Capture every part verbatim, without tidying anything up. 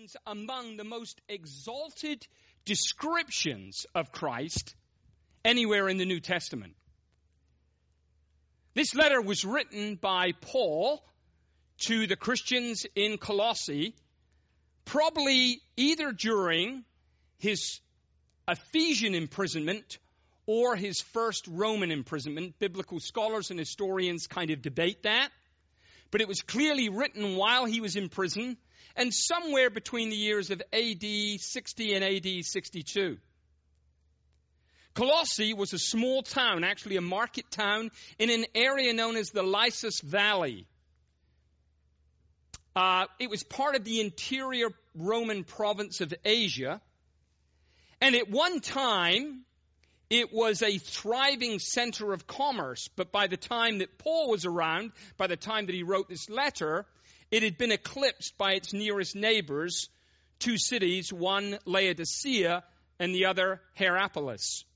contains among the most exalted descriptions of Christ anywhere in the New Testament. This letter was written by Paul to the Christians in Colossae, probably either during his Ephesian imprisonment or his first Roman imprisonment. Biblical scholars and historians kind of debate that. But it was clearly written while he was in prison, and somewhere between the years of A D sixty and A D sixty-two. Colossae was a small town, actually a market town, in an area known as the Lycus Valley. Uh, it was part of the interior Roman province of Asia. And at one time, it was a thriving center of commerce. But by the time that Paul was around, by the time that he wrote this letter, it had been eclipsed by its nearest neighbors, two cities, one Laodicea and the other Hierapolis.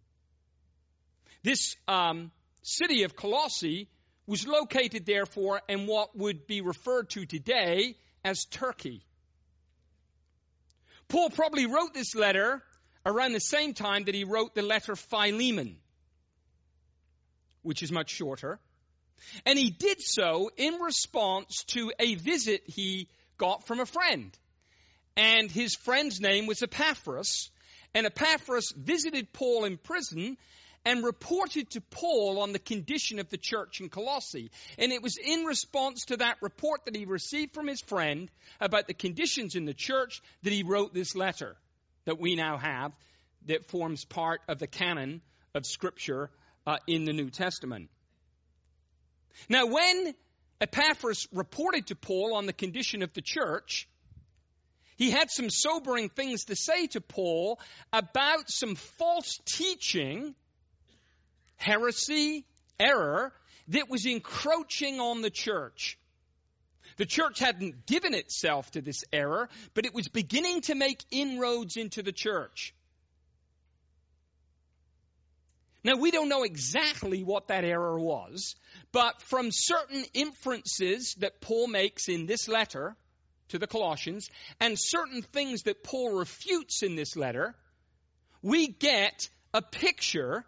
This um, city of Colossae was located, therefore, in what would be referred to today as Turkey. Paul probably wrote this letter around the same time that he wrote the letter Philemon, which is much shorter. And he did so in response to a visit he got from a friend. And his friend's name was Epaphras. And Epaphras visited Paul in prison and reported to Paul on the condition of the church in Colossae. And it was in response to that report that he received from his friend about the conditions in the church that he wrote this letter that we now have, that forms part of the canon of Scripture uh, in the New Testament. Now, when Epaphras reported to Paul on the condition of the church, he had some sobering things to say to Paul about some false teaching, heresy, error, that was encroaching on the church. The church hadn't given itself to this error, but it was beginning to make inroads into the church. Now, we don't know exactly what that error was, but from certain inferences that Paul makes in this letter to the Colossians, and certain things that Paul refutes in this letter, we get a picture,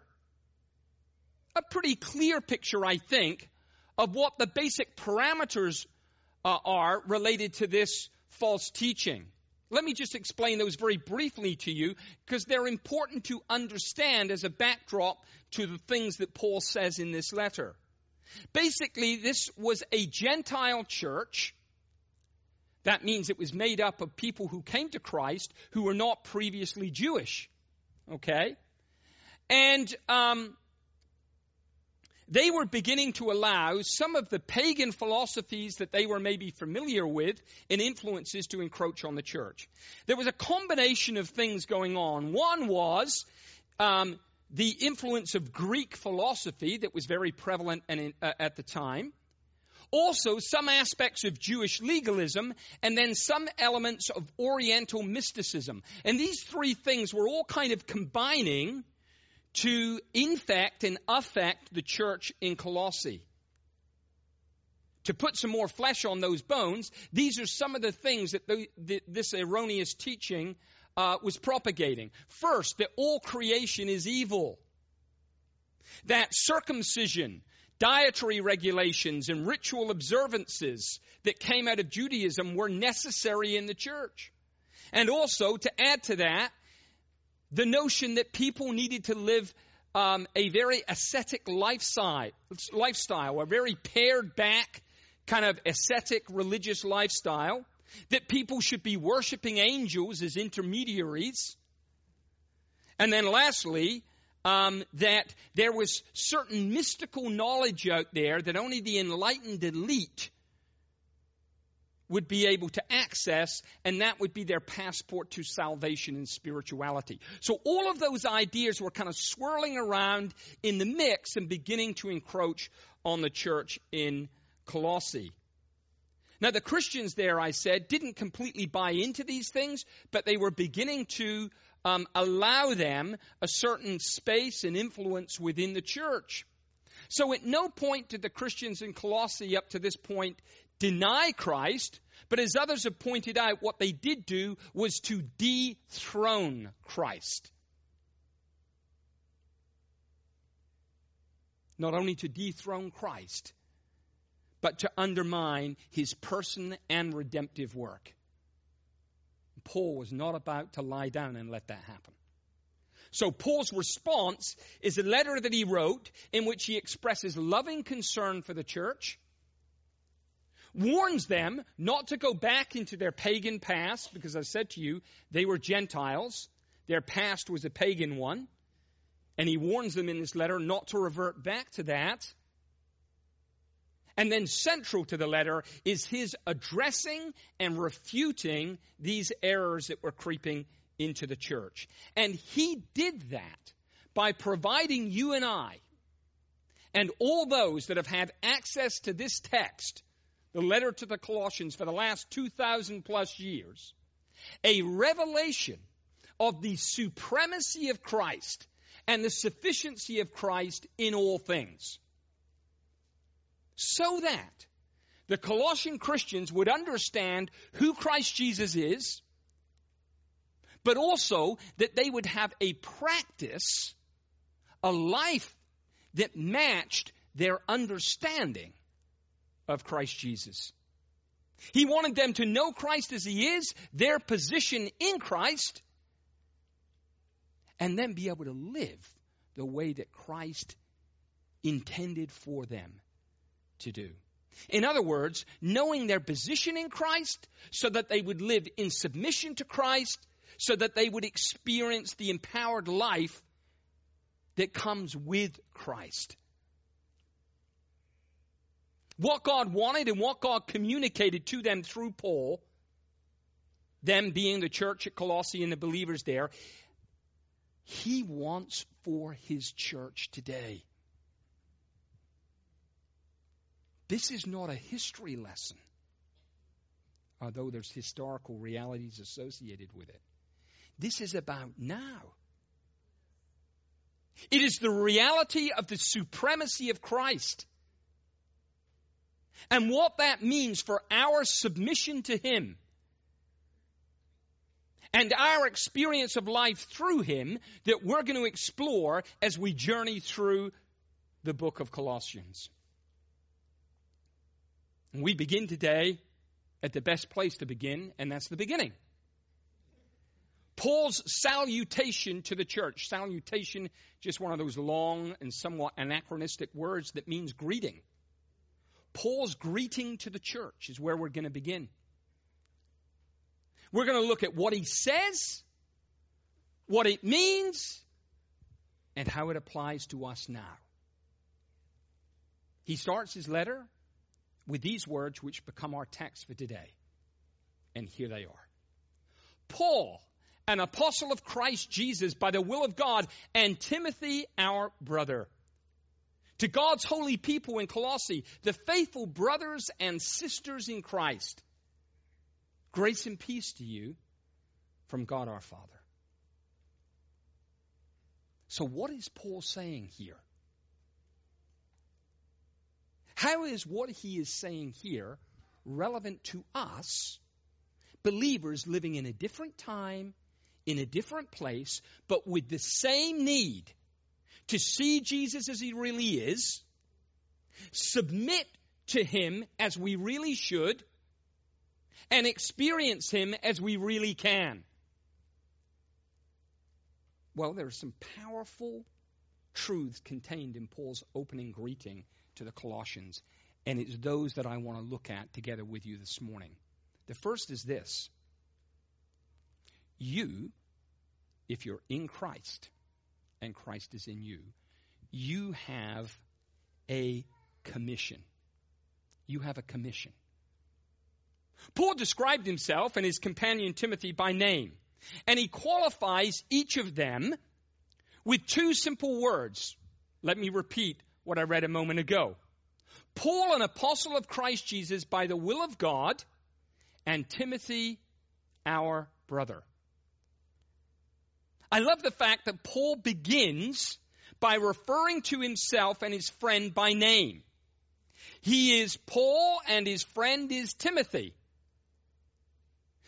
a pretty clear picture, I think, of what the basic parameters uh, are related to this false teaching. Let me just explain those very briefly to you, because they're important to understand as a backdrop to the things that Paul says in this letter. Basically, this was a Gentile church. That means it was made up of people who came to Christ who were not previously Jewish. Okay? And um, they were beginning to allow some of the pagan philosophies that they were maybe familiar with and influences to encroach on the church. There was a combination of things going on. One was um, the influence of Greek philosophy that was very prevalent and, uh, at the time. Also, some aspects of Jewish legalism, and then some elements of Oriental mysticism. And these three things were all kind of combining to infect and affect the church in Colossae. To put some more flesh on those bones, these are some of the things that the, the, this erroneous teaching uh, was propagating. First, that all creation is evil. That circumcision, dietary regulations, and ritual observances that came out of Judaism were necessary in the church. And also, to add to that, the notion that people needed to live um, a very ascetic lifestyle, lifestyle, a very pared back kind of ascetic religious lifestyle, that people should be worshiping angels as intermediaries. And then lastly, um, that there was certain mystical knowledge out there that only the enlightened elite would be able to access, and that would be their passport to salvation and spirituality. So all of those ideas were kind of swirling around in the mix and beginning to encroach on the church in Colossae. Now, the Christians there, I said, didn't completely buy into these things, but they were beginning to um, allow them a certain space and influence within the church. So at no point did the Christians in Colossae up to this point deny Christ, But as others have pointed out, what they did do was to dethrone Christ. Not only to dethrone Christ, but to undermine his person and redemptive work. Paul was not about to lie down and let that happen. So Paul's response is a letter that he wrote in which he expresses loving concern for the church, warns them not to go back into their pagan past, because I said to you, they were Gentiles. Their past was a pagan one. And he warns them in this letter not to revert back to that. And then central to the letter is his addressing and refuting these errors that were creeping into the church. And he did that by providing you and I and all those that have had access to this text, the letter to the Colossians, for the last two thousand plus years, a revelation of the supremacy of Christ and the sufficiency of Christ in all things. So that the Colossian Christians would understand who Christ Jesus is, but also that they would have a practice, a life that matched their understanding of Christ Jesus. He wanted them to know Christ as he is, their position in Christ, and then be able to live the way that Christ intended for them to do. In other words, knowing their position in Christ so that they would live in submission to Christ, so that they would experience the empowered life that comes with Christ. What God wanted and what God communicated to them through Paul, them being the church at Colossae and the believers there, he wants for his church today. This is not a history lesson, although there's historical realities associated with it. This is about now. It is the reality of the supremacy of Christ and what that means for our submission to him and our experience of life through him that we're going to explore as we journey through the book of Colossians. And we begin today at the best place to begin, and that's the beginning. Paul's salutation to the church. Salutation, just one of those long and somewhat anachronistic words that means greeting. Paul's greeting to the church is where we're going to begin. We're going to look at what he says, what it means, and how it applies to us now. He starts his letter with these words which become our text for today. And here they are. Paul, an apostle of Christ Jesus by the will of God, and Timothy, our brother. To God's holy people in Colossae, the faithful brothers and sisters in Christ. Grace and peace to you from God our Father. So what is Paul saying here? How is what he is saying here relevant to us, believers living in a different time, in a different place, but with the same need to see Jesus as he really is, submit to him as we really should, and experience him as we really can? Well, there are some powerful truths contained in Paul's opening greeting to the Colossians, and it's those that I want to look at together with you this morning. The first is this. You, if you're in Christ and Christ is in you, you have a commission. You have a commission. Paul described himself and his companion Timothy by name, and he qualifies each of them with two simple words. Let me repeat what I read a moment ago. Paul, an apostle of Christ Jesus by the will of God, and Timothy, our brother. I love the fact that Paul begins by referring to himself and his friend by name. He is Paul and his friend is Timothy.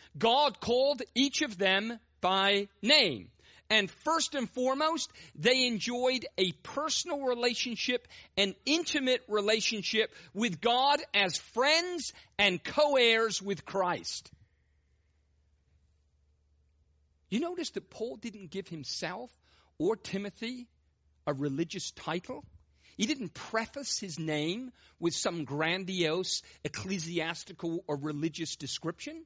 God called each of them by name. And first and foremost, they enjoyed a personal relationship, an intimate relationship with God as friends and co-heirs with Christ. You notice that Paul didn't give himself or Timothy a religious title. He didn't preface his name with some grandiose ecclesiastical or religious description.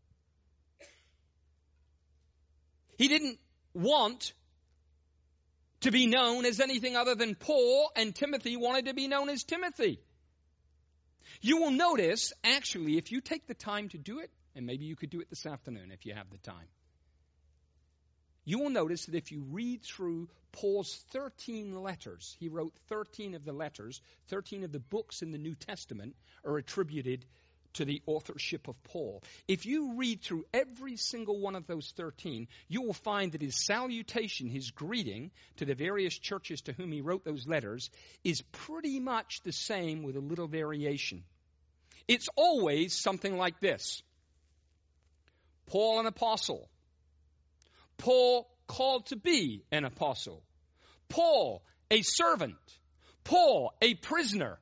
He didn't want to be known as anything other than Paul, and Timothy wanted to be known as Timothy. You will notice, actually, if you take the time to do it, and maybe you could do it this afternoon if you have the time, you will notice that if you read through Paul's thirteen letters, he wrote thirteen of the letters, thirteen of the books in the New Testament are attributed to the authorship of Paul. If you read through every single one of those thirteen, you will find that his salutation, his greeting to the various churches to whom he wrote those letters is pretty much the same with a little variation. It's always something like this. Paul, an apostle. Paul, called to be an apostle. Paul, a servant. Paul, a prisoner.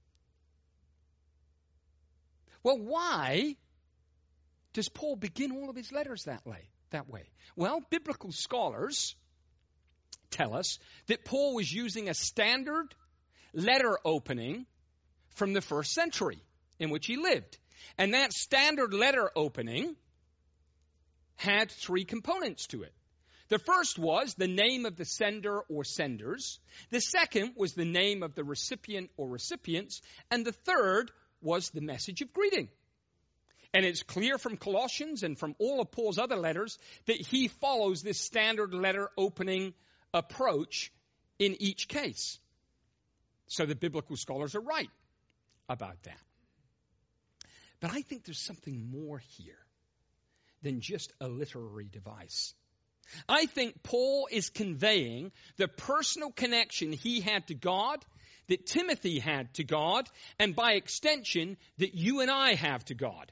Well, why does Paul begin all of his letters that way? That way? Well, biblical scholars tell us that Paul was using a standard letter opening from the first century in which he lived. And that standard letter opening had three components to it. The first was the name of the sender or senders. The second was the name of the recipient or recipients. And the third was the message of greeting. And it's clear from Colossians and from all of Paul's other letters that he follows this standard letter opening approach in each case. So the biblical scholars are right about that. But I think there's something more here than just a literary device. I think Paul is conveying the personal connection he had to God, that Timothy had to God, and by extension, that you and I have to God.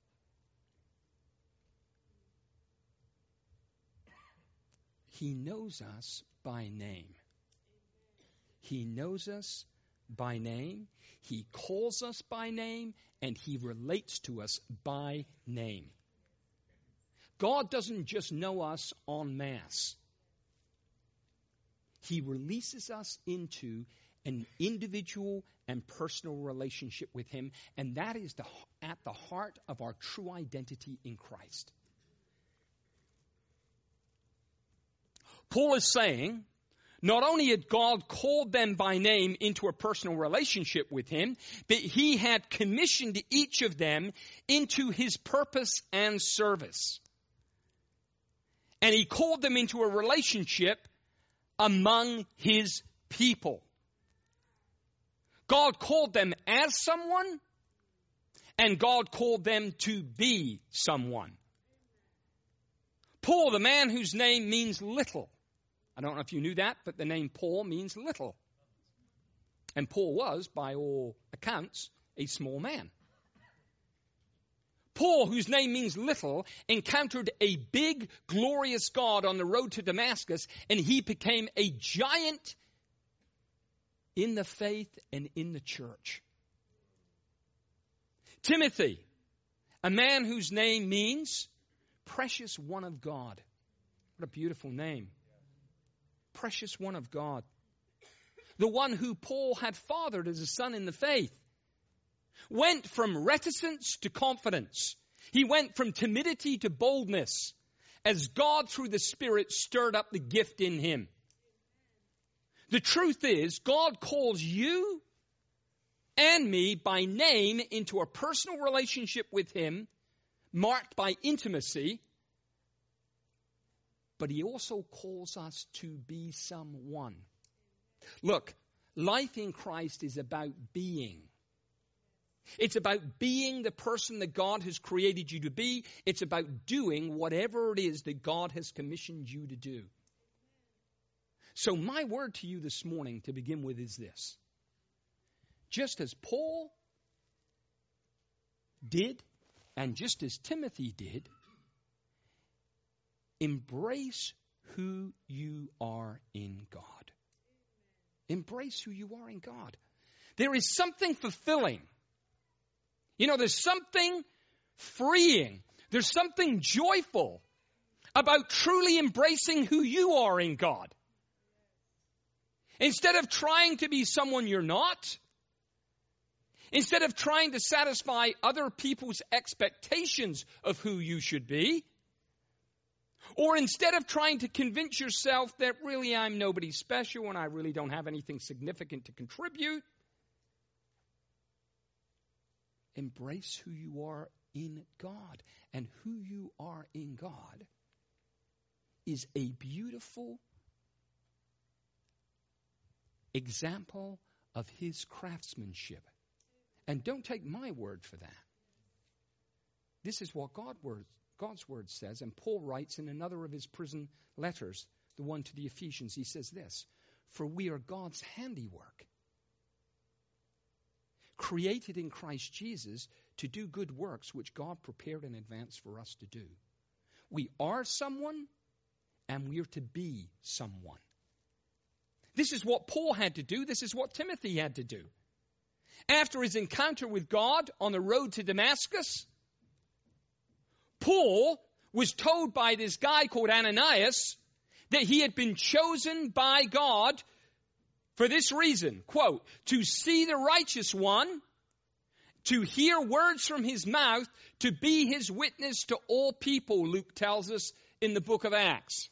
He knows us by name. He knows us by name. He calls us by name, and he relates to us by name. God doesn't just know us en masse. He releases us into an individual and personal relationship with him, and that is the, at the heart of our true identity in Christ. Paul is saying, not only had God called them by name into a personal relationship with him, but he had commissioned each of them into his purpose and service. And he called them into a relationship among his people. God called them as someone, and God called them to be someone. Paul, the man whose name means little. I don't know if you knew that, but the name Paul means little. And Paul was, by all accounts, a small man. Paul, whose name means little, encountered a big, glorious God on the road to Damascus, and he became a giant in the faith and in the church. Timothy, a man whose name means precious one of God. What a beautiful name. Precious one of God. The one who Paul had fathered as a son in the faith. Went from reticence to confidence. He went from timidity to boldness as God through the Spirit stirred up the gift in him. The truth is, God calls you and me by name into a personal relationship with him, marked by intimacy, but he also calls us to be someone. Look, life in Christ is about being. It's about being the person that God has created you to be. It's about doing whatever it is that God has commissioned you to do. So my word to you this morning to begin with is this. Just as Paul did, and just as Timothy did, embrace who you are in God. Embrace who you are in God. There is something fulfilling. You know, there's something freeing. There's something joyful about truly embracing who you are in God. Instead of trying to be someone you're not, instead of trying to satisfy other people's expectations of who you should be, or instead of trying to convince yourself that really I'm nobody special and I really don't have anything significant to contribute, embrace who you are in God. And who you are in God is a beautiful example of his craftsmanship. And don't take my word for that. This is what God word, God's word says. And Paul writes in another of his prison letters, the one to the Ephesians, he says this: "For we are God's handiwork, created in Christ Jesus to do good works which God prepared in advance for us to do." We are someone, and we are to be someone. This is what Paul had to do. This is what Timothy had to do. After his encounter with God on the road to Damascus, Paul was told by this guy called Ananias that he had been chosen by God for this reason, quote, "to see the righteous one, to hear words from his mouth, to be his witness to all people," Luke tells us in the book of Acts.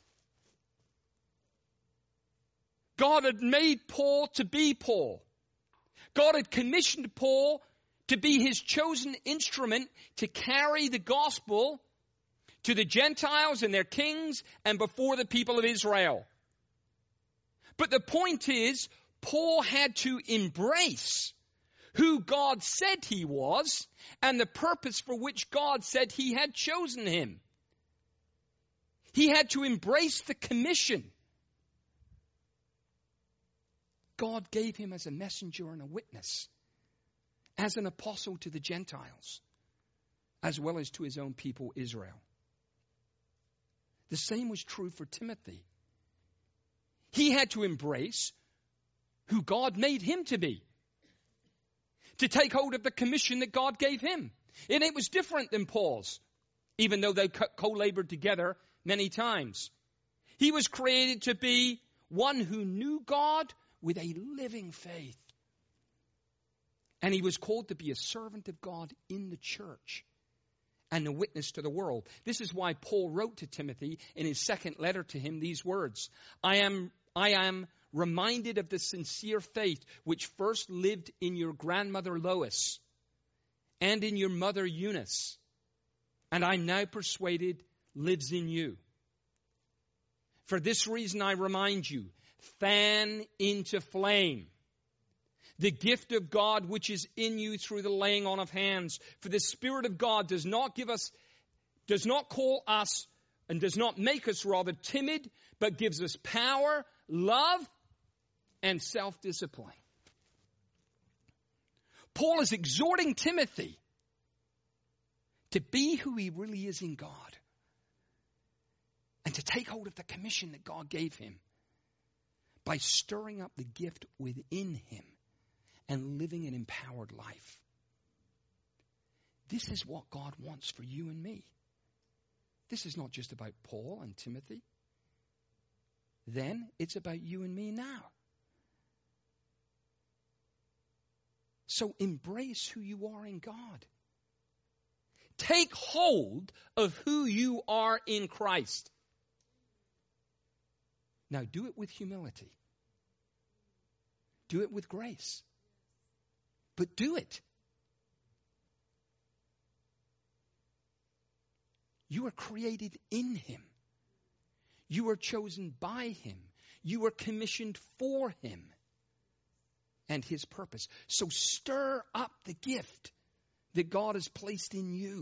God had made Paul to be Paul. God had commissioned Paul to be his chosen instrument to carry the gospel to the Gentiles and their kings and before the people of Israel. But the point is, Paul had to embrace who God said he was and the purpose for which God said he had chosen him. He had to embrace the commission God gave him as a messenger and a witness, as an apostle to the Gentiles, as well as to his own people, Israel. The same was true for Timothy. He had to embrace who God made him to be, to take hold of the commission that God gave him. And it was different than Paul's, even though they co-labored together many times. He was created to be one who knew God with a living faith. And he was called to be a servant of God in the church and a witness to the world. This is why Paul wrote to Timothy in his second letter to him these words: I am, I am reminded of the sincere faith which first lived in your grandmother Lois and in your mother Eunice, and I'm now persuaded lives in you. For this reason I remind you, fan into flame the gift of God which is in you through the laying on of hands. For the Spirit of God does not give us, does not call us, and does not make us rather timid, but gives us power, love, and self-discipline. Paul is exhorting Timothy to be who he really is in God and to take hold of the commission that God gave him by stirring up the gift within him and living an empowered life. This is what God wants for you and me. This is not just about Paul and Timothy. Then it's about you and me now. So embrace who you are in God. Take hold of who you are in Christ. Now do it with humility. Do it with grace. But do it. You are created in him. You are chosen by him. You are commissioned for him and his purpose. So stir up the gift that God has placed in you.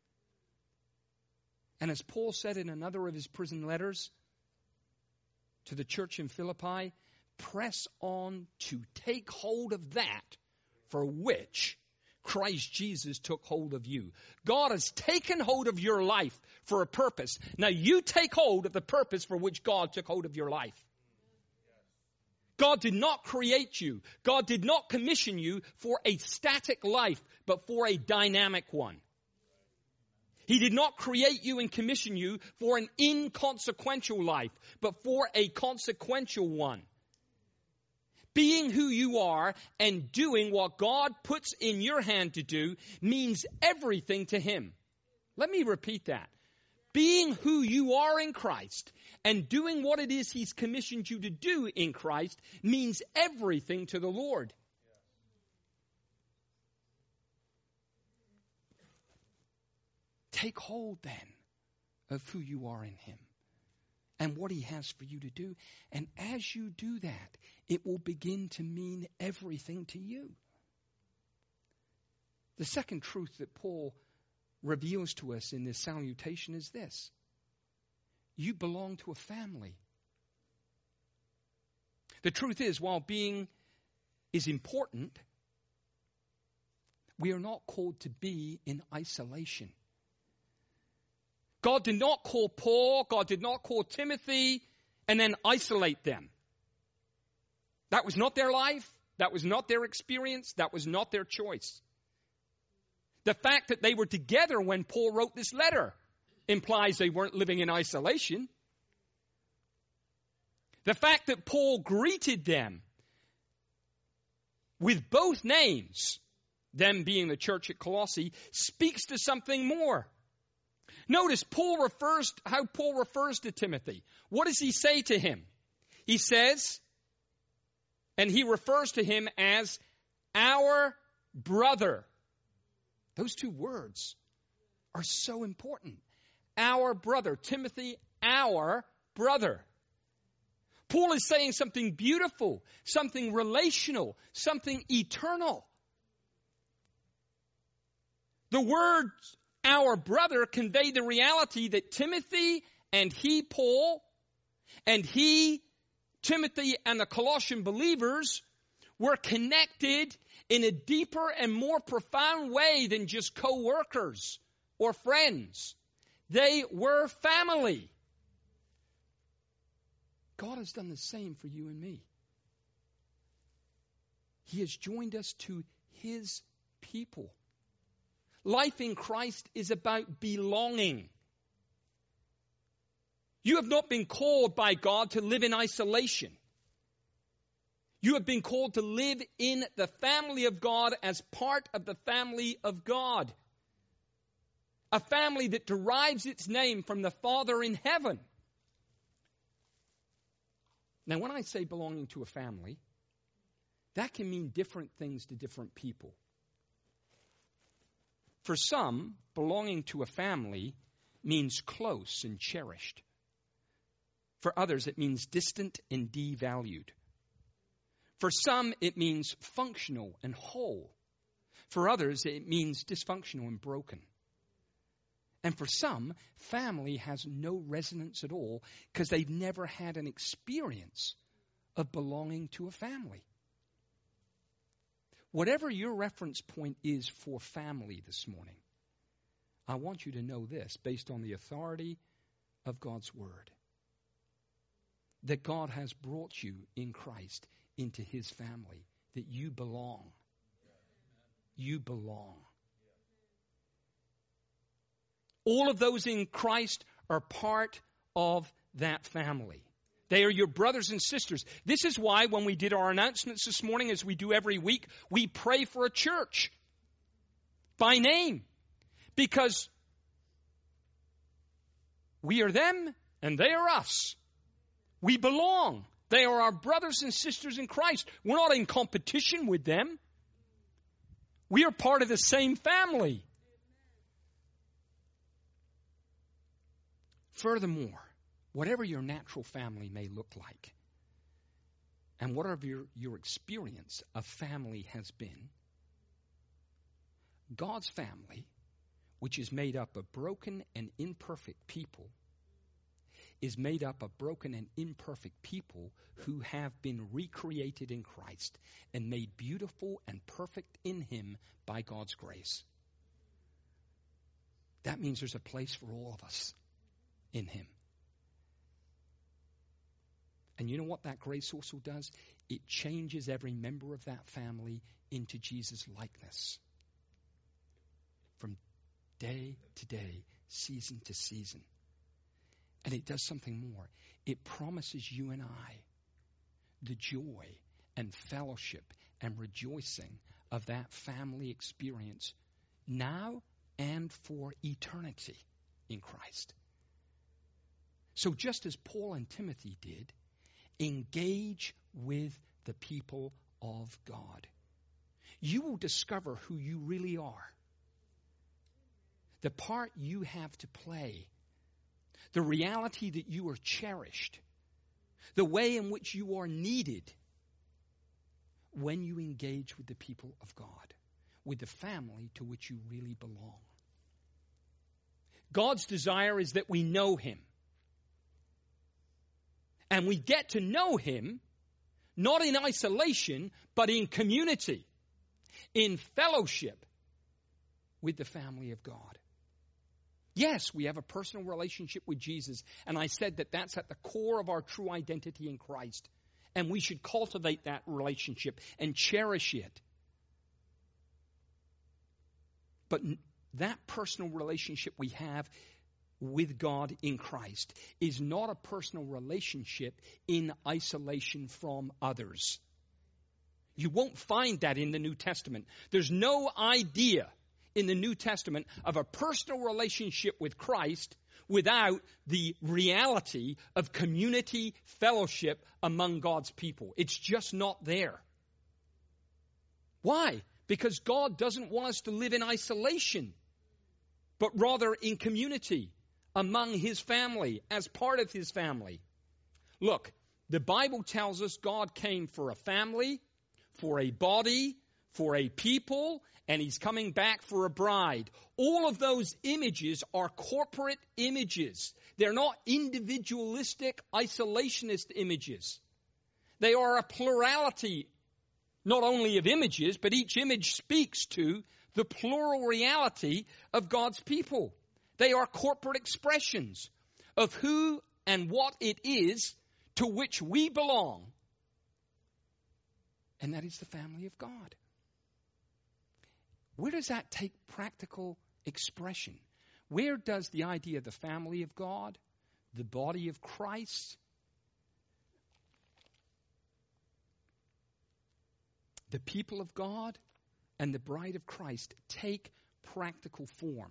And as Paul said in another of his prison letters to the church in Philippi, press on to take hold of that for which Christ Jesus took hold of you. God has taken hold of your life for a purpose. Now you take hold of the purpose for which God took hold of your life. God did not create you. God did not commission you for a static life, but for a dynamic one. He did not create you and commission you for an inconsequential life, but for a consequential one. Being who you are and doing what God puts in your hand to do means everything to Him. Let me repeat that. Being who you are in Christ and doing what it is He's commissioned you to do in Christ means everything to the Lord. Take hold then of who you are in Him and what He has for you to do. And as you do that, it will begin to mean everything to you. The second truth that Paul reveals to us in this salutation is this: you belong to a family. The truth is, while being is important, we are not called to be in isolation. God did not call Paul, God did not call Timothy, and then isolate them. That was not their life. That was not their experience. That was not their choice. The fact that they were together when Paul wrote this letter implies they weren't living in isolation. The fact that Paul greeted them with both names, them being the church at Colossae, speaks to something more. Notice Paul refers how Paul refers to Timothy. What does he say to him? He says, and he refers to him as our brother. Those two words are so important. Our brother. Timothy, our brother. Paul is saying something beautiful, something relational, something eternal. The words our brother convey the reality that Timothy and he, Paul, and he, Timothy, and the Colossian believers were connected in a deeper and more profound way than just co-workers or friends. They were family. God has done the same for you and me. He has joined us to His people. Life in Christ is about belonging. You have not been called by God to live in isolation. You have been called to live in the family of God as part of the family of God. A family that derives its name from the Father in heaven. Now, when I say belonging to a family, that can mean different things to different people. For some, belonging to a family means close and cherished. For others, it means distant and devalued. For some, it means functional and whole. For others, it means dysfunctional and broken. And for some, family has no resonance at all because they've never had an experience of belonging to a family. Whatever your reference point is for family this morning, I want you to know this based on the authority of God's Word. That God has brought you in Christ into His family. That you belong. You belong. All of those in Christ are part of that family. They are your brothers and sisters. This is why when we did our announcements this morning, as we do every week, we pray for a church by name. Because we are them and they are us. We belong. They are our brothers and sisters in Christ. We're not in competition with them. We are part of the same family. Furthermore, whatever your natural family may look like, and whatever your, your experience of family has been, God's family, which is made up of broken and imperfect people, is made up of broken and imperfect people who have been recreated in Christ and made beautiful and perfect in him by God's grace. That means there's a place for all of us in him. And you know what that grace also does? It changes every member of that family into Jesus' likeness. From day to day, season to season. And it does something more. It promises you and I the joy and fellowship and rejoicing of that family experience now and for eternity in Christ. So just as Paul and Timothy did, engage with the people of God. You will discover who you really are. The part you have to play. The reality that you are cherished. The way in which you are needed when you engage with the people of God. With the family to which you really belong. God's desire is that we know him. And we get to know him not in isolation, but in community, in fellowship with the family of God. Yes, we have a personal relationship with Jesus, and I said that that's at the core of our true identity in Christ, and we should cultivate that relationship and cherish it. But that personal relationship we have with God in Christ is not a personal relationship in isolation from others. You won't find that in the New Testament. There's no idea in the New Testament of a personal relationship with Christ without the reality of community fellowship among God's people. It's just not there. Why? Because God doesn't want us to live in isolation, but rather in community among his family, as part of his family. Look, the Bible tells us God came for a family, for a body, for a people, and he's coming back for a bride. All of those images are corporate images. They're not individualistic, isolationist images. They are a plurality, not only of images, but each image speaks to the plural reality of God's people. They are corporate expressions of who and what it is to which we belong. And that is the family of God. Where does that take practical expression? Where does the idea of the family of God, the body of Christ, the people of God, and the bride of Christ take practical form?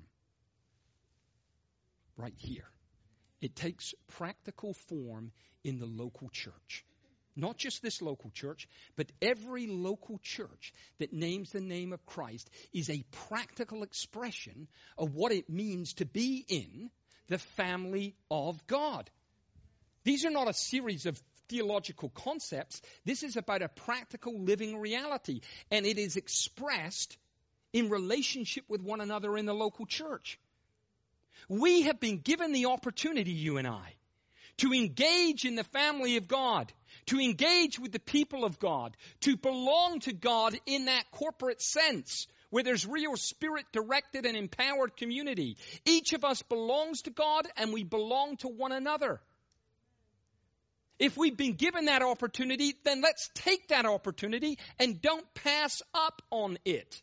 Right here. It takes practical form in the local church. Not just this local church, but every local church that names the name of Christ is a practical expression of what it means to be in the family of God. These are not a series of theological concepts. This is about a practical living reality, and it is expressed in relationship with one another in the local church. We have been given the opportunity, you and I, to engage in the family of God, to engage with the people of God, to belong to God in that corporate sense where there's real spirit-directed and empowered community. Each of us belongs to God and we belong to one another. If we've been given that opportunity, then let's take that opportunity and don't pass up on it.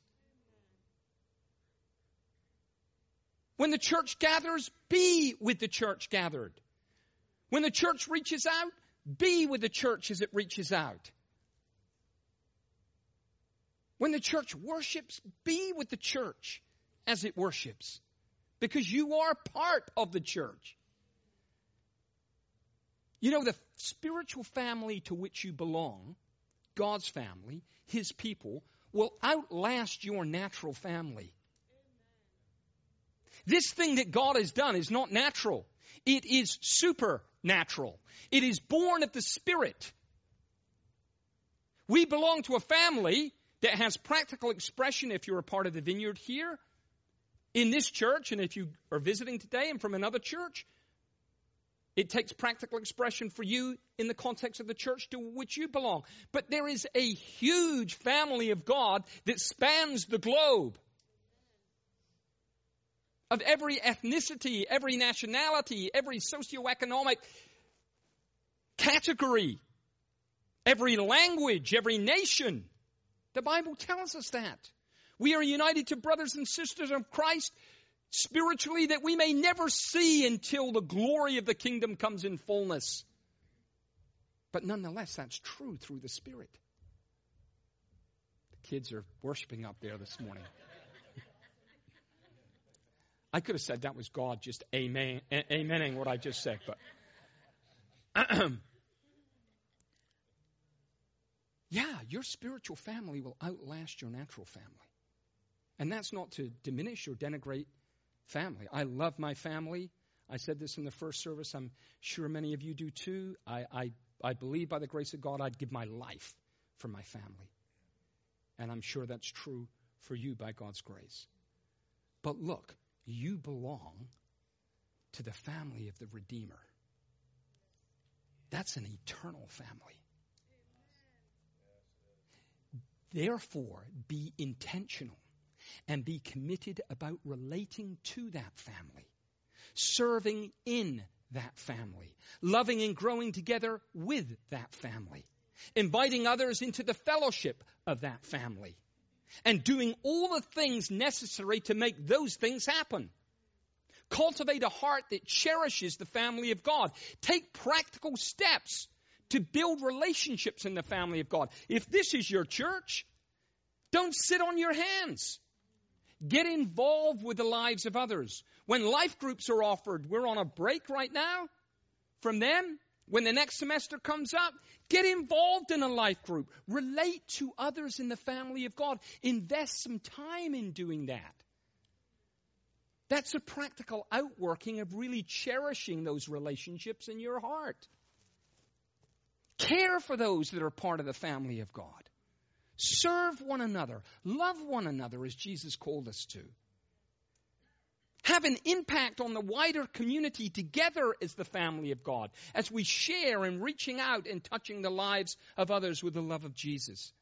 When the church gathers, be with the church gathered. When the church reaches out, be with the church as it reaches out. When the church worships, be with the church as it worships. Because you are part of the church. You know, the spiritual family to which you belong, God's family, his people, will outlast your natural family. This thing that God has done is not natural. It is supernatural. It is born of the Spirit. We belong to a family that has practical expression if you're a part of the vineyard here, in this church, and if you are visiting today and from another church. It takes practical expression for you in the context of the church to which you belong. But there is a huge family of God that spans the globe. Of every ethnicity, every nationality, every socioeconomic category, every language, every nation. The Bible tells us that. We are united to brothers and sisters of Christ spiritually that we may never see until the glory of the kingdom comes in fullness. But nonetheless, that's true through the Spirit. The kids are worshiping up there this morning. I could have said that was God just amen, amening what I just said, but yeah, your spiritual family will outlast your natural family. And that's not to diminish or denigrate family. I love my family. I said this in the first service. I'm sure many of you do too. I, I, I believe by the grace of God I'd give my life for my family. And I'm sure that's true for you by God's grace. But look, you belong to the family of the Redeemer. That's an eternal family. Therefore, be intentional and be committed about relating to that family, serving in that family, loving and growing together with that family, inviting others into the fellowship of that family, and doing all the things necessary to make those things happen. Cultivate a heart that cherishes the family of God. Take practical steps to build relationships in the family of God. If this is your church, don't sit on your hands. Get involved with the lives of others. When life groups are offered, we're on a break right now from them. When the next semester comes up, get involved in a life group. Relate to others in the family of God. Invest some time in doing that. That's a practical outworking of really cherishing those relationships in your heart. Care for those that are part of the family of God. Serve one another. Love one another as Jesus called us to. Have an impact on the wider community together as the family of God, as we share in reaching out and touching the lives of others with the love of Jesus.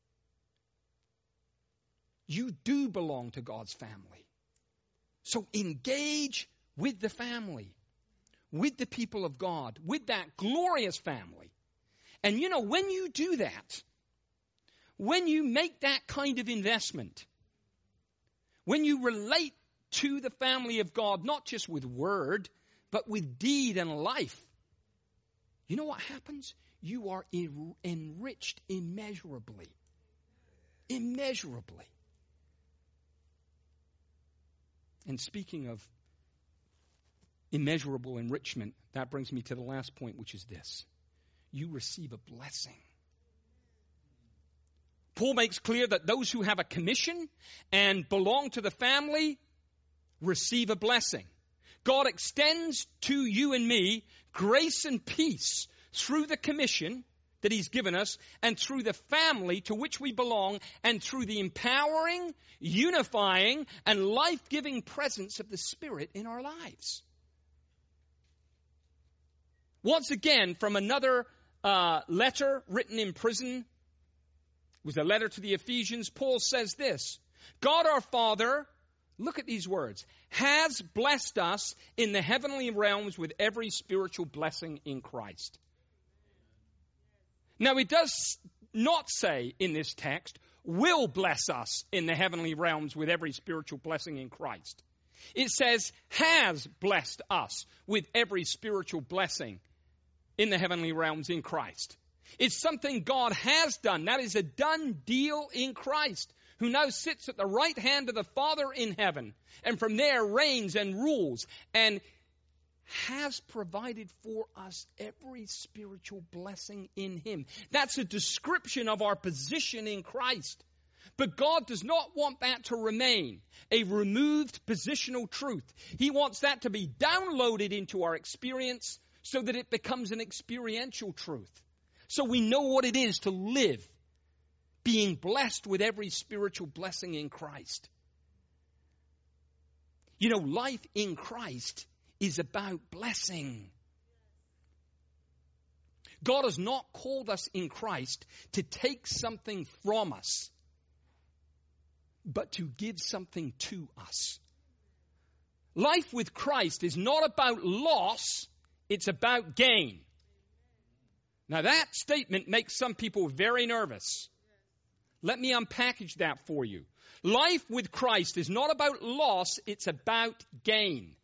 You do belong to God's family. So engage with the family, with the people of God, with that glorious family. And you know, when you do that, when you make that kind of investment, when you relate to the family of God, not just with word, but with deed and life, you know what happens? You are en- enriched immeasurably. Immeasurably. And speaking of immeasurable enrichment, that brings me to the last point, which is this. You receive a blessing. Paul makes clear that those who have a commission and belong to the family receive a blessing. God extends to you and me grace and peace through the commission that He's given us and through the family to which we belong and through the empowering, unifying, and life-giving presence of the Spirit in our lives. Once again, from another uh, letter written in prison, it was a letter to the Ephesians, Paul says this, God our Father, look at these words, has blessed us in the heavenly realms with every spiritual blessing in Christ. Now, it does not say in this text, will bless us in the heavenly realms with every spiritual blessing in Christ. It says, has blessed us with every spiritual blessing in the heavenly realms in Christ. It's something God has done. That is a done deal in Christ, who now sits at the right hand of the Father in heaven, and from there reigns and rules, and has provided for us every spiritual blessing in Him. That's a description of our position in Christ. But God does not want that to remain a removed positional truth. He wants that to be downloaded into our experience so that it becomes an experiential truth. So we know what it is to live, being blessed with every spiritual blessing in Christ. You know, life in Christ is about blessing. God has not called us in Christ to take something from us, but to give something to us. Life with Christ is not about loss, it's about gain. Now that statement makes some people very nervous. Let me unpackage that for you. Life with Christ is not about loss, it's about gain.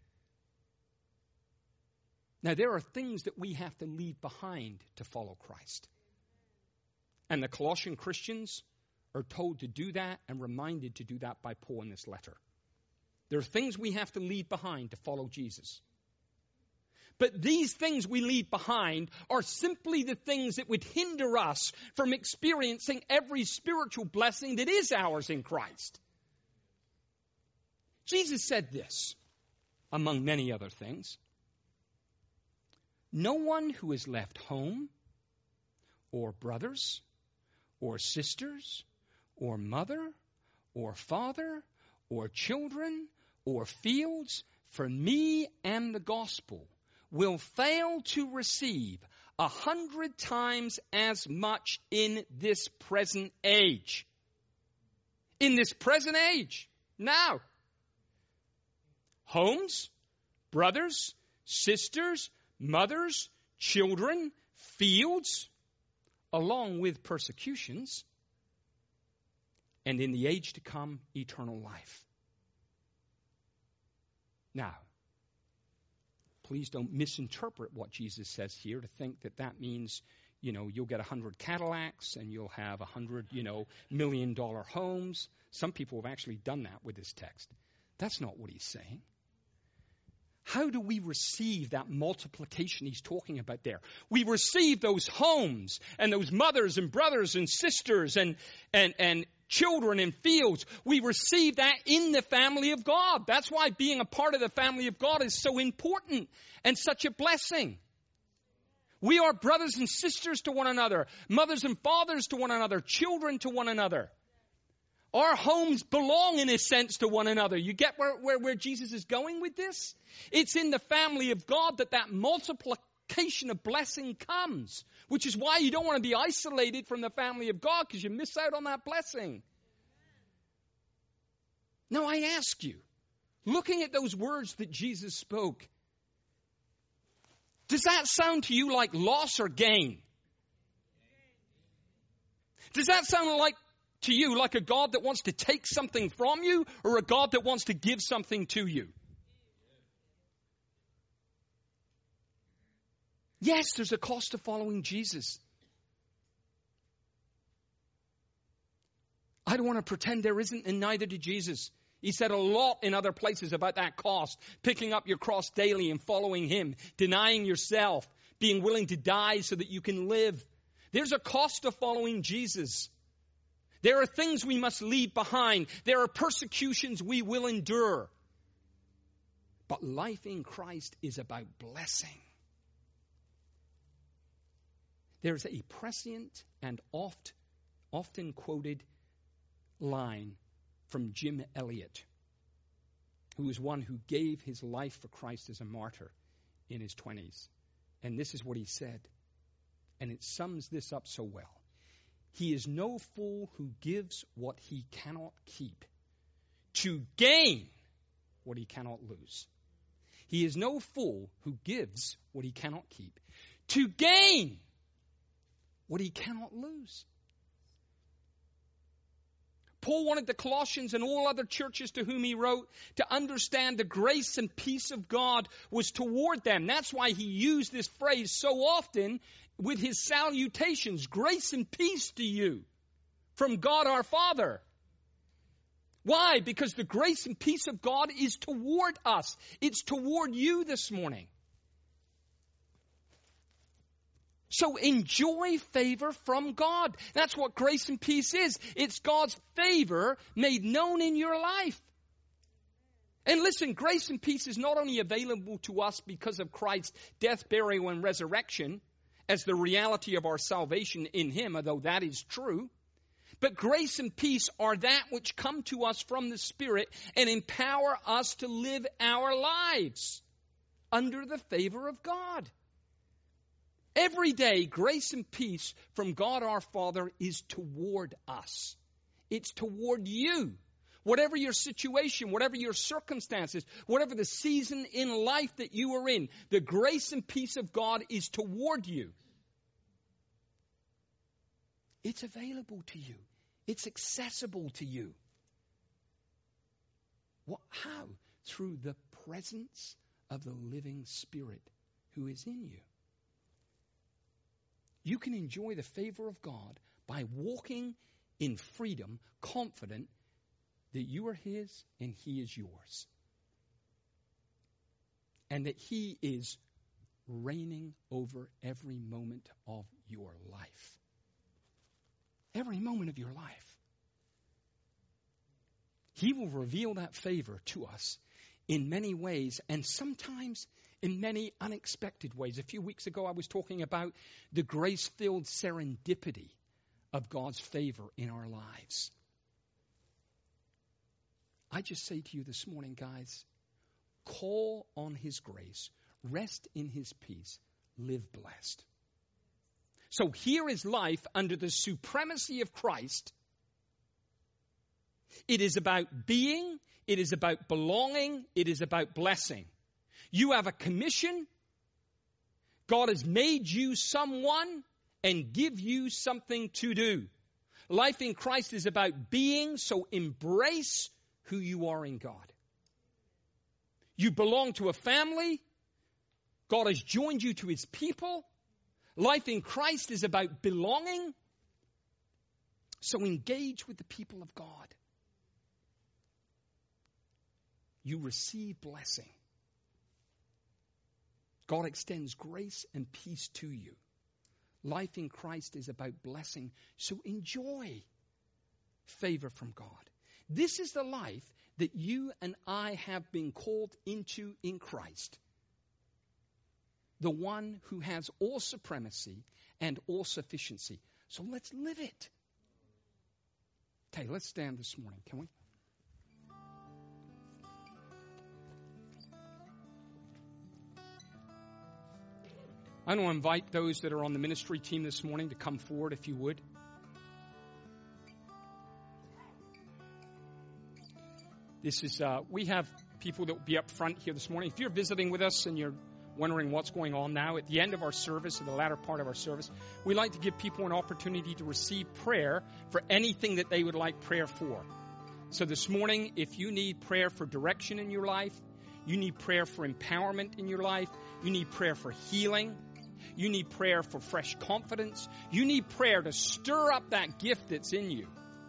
Now there are things that we have to leave behind to follow Christ. And the Colossian Christians are told to do that and reminded to do that by Paul in this letter. There are things we have to leave behind to follow Jesus. But these things we leave behind are simply the things that would hinder us from experiencing every spiritual blessing that is ours in Christ. Jesus said this, among many other things. No one who has left home, or brothers, or sisters, or mother, or father, or children, or fields, for me and the gospel, will fail to receive a hundred times as much in this present age. In this present age. Now. Homes, brothers, sisters, mothers, children, fields, along with persecutions, and in the age to come, eternal life. Now, please don't misinterpret what Jesus says here to think that that means, you know, you'll get a hundred Cadillacs and you'll have a hundred, you know, million dollar homes. Some people have actually done that with this text. That's not what he's saying. How do we receive that multiplication he's talking about there? We receive those homes and those mothers and brothers and sisters and, and, and children and fields. We receive that in the family of God. That's why being a part of the family of God is so important and such a blessing. We are brothers and sisters to one another, mothers and fathers to one another, children to one another. Our homes belong, in a sense, to one another. You get where, where, where Jesus is going with this? It's in the family of God that that multiplication of blessing comes, which is why you don't want to be isolated from the family of God, because you miss out on that blessing. Now, I ask you, looking at those words that Jesus spoke, does that sound to you like loss or gain? Does that sound like to you like a God that wants to take something from you, or a God that wants to give something to you? Yes, there's a cost to following Jesus. I don't want to pretend there isn't, and neither did Jesus. He said a lot in other places about that cost. Picking up your cross daily and following him. Denying yourself. Being willing to die so that you can live. There's a cost to following Jesus. There are things we must leave behind. There are persecutions we will endure. But life in Christ is about blessing. There's a prescient and oft, often quoted line from Jim Elliot, who was one who gave his life for Christ as a martyr in his twenties. And this is what he said. And it sums this up so well. He is no fool who gives what he cannot keep to gain what he cannot lose. He is no fool who gives what he cannot keep to gain what he cannot lose. Paul wanted the Colossians and all other churches to whom he wrote to understand the grace and peace of God was toward them. That's why he used this phrase so often with his salutations. Grace and peace to you from God our Father. Why? Because the grace and peace of God is toward us. It's toward you this morning. So enjoy favor from God. That's what grace and peace is. It's God's favor made known in your life. And listen, grace and peace is not only available to us because of Christ's death, burial, and resurrection as the reality of our salvation in him, although that is true. But grace and peace are that which come to us from the Spirit and empower us to live our lives under the favor of God. Every day, grace and peace from God our Father is toward us. It's toward you. Whatever your situation, whatever your circumstances, whatever the season in life that you are in, the grace and peace of God is toward you. It's available to you. It's accessible to you. What, how? Through the presence of the living Spirit who is in you. You can enjoy the favor of God by walking in freedom, confident that you are His and He is yours. And that He is reigning over every moment of your life. Every moment of your life. He will reveal that favor to us in many ways, and sometimes in many unexpected ways. A few weeks ago, I was talking about the grace-filled serendipity of God's favor in our lives. I just say to you this morning, guys, call on His grace, rest in His peace, live blessed. So here is life under the supremacy of Christ. It is about being, it is about belonging, it is about blessing. You have a commission. God has made you someone and give you something to do. Life in Christ is about being, so embrace who you are in God. You belong to a family. God has joined you to His people. Life in Christ is about belonging. So engage with the people of God. You receive blessing. God extends grace and peace to you. Life in Christ is about blessing. So enjoy favor from God. This is the life that you and I have been called into in Christ. The one who has all supremacy and all sufficiency. So let's live it. Okay, let's stand this morning, can we? I want to invite those that are on the ministry team this morning to come forward, if you would. This is, uh, we have people that will be up front here this morning. If you're visiting with us and you're wondering what's going on now, at the end of our service, in the latter part of our service, we like to give people an opportunity to receive prayer for anything that they would like prayer for. So this morning, if you need prayer for direction in your life, you need prayer for empowerment in your life, you need prayer for healing, you need prayer for fresh confidence, you need prayer to stir up that gift that's in you.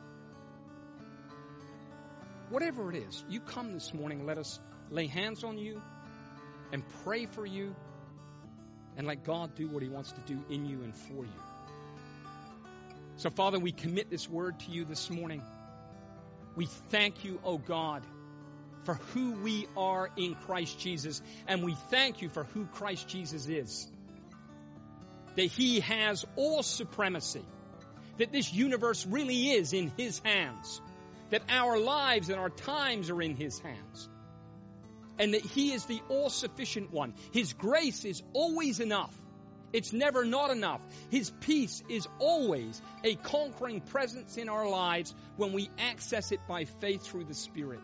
Whatever it is, you come this morning, let us lay hands on you and pray for you and let God do what He wants to do in you and for you. So, Father, we commit this word to you this morning. We thank you, oh God, for who we are in Christ Jesus, and we thank you for who Christ Jesus is. That He has all supremacy, that this universe really is in His hands, that our lives and our times are in His hands, and that He is the all-sufficient one. His grace is always enough. It's never not enough. His peace is always a conquering presence in our lives when we access it by faith through the Spirit.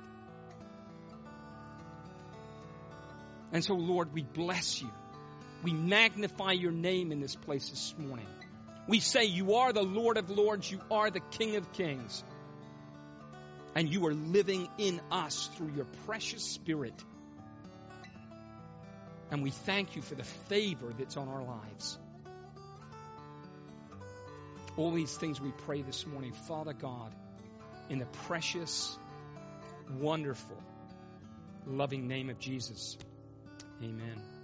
And so, Lord, we bless you. We magnify your name in this place this morning. We say you are the Lord of Lords. You are the King of Kings. And you are living in us through your precious Spirit. And we thank you for the favor that's on our lives. All these things we pray this morning, Father God, in the precious, wonderful, loving name of Jesus. Amen.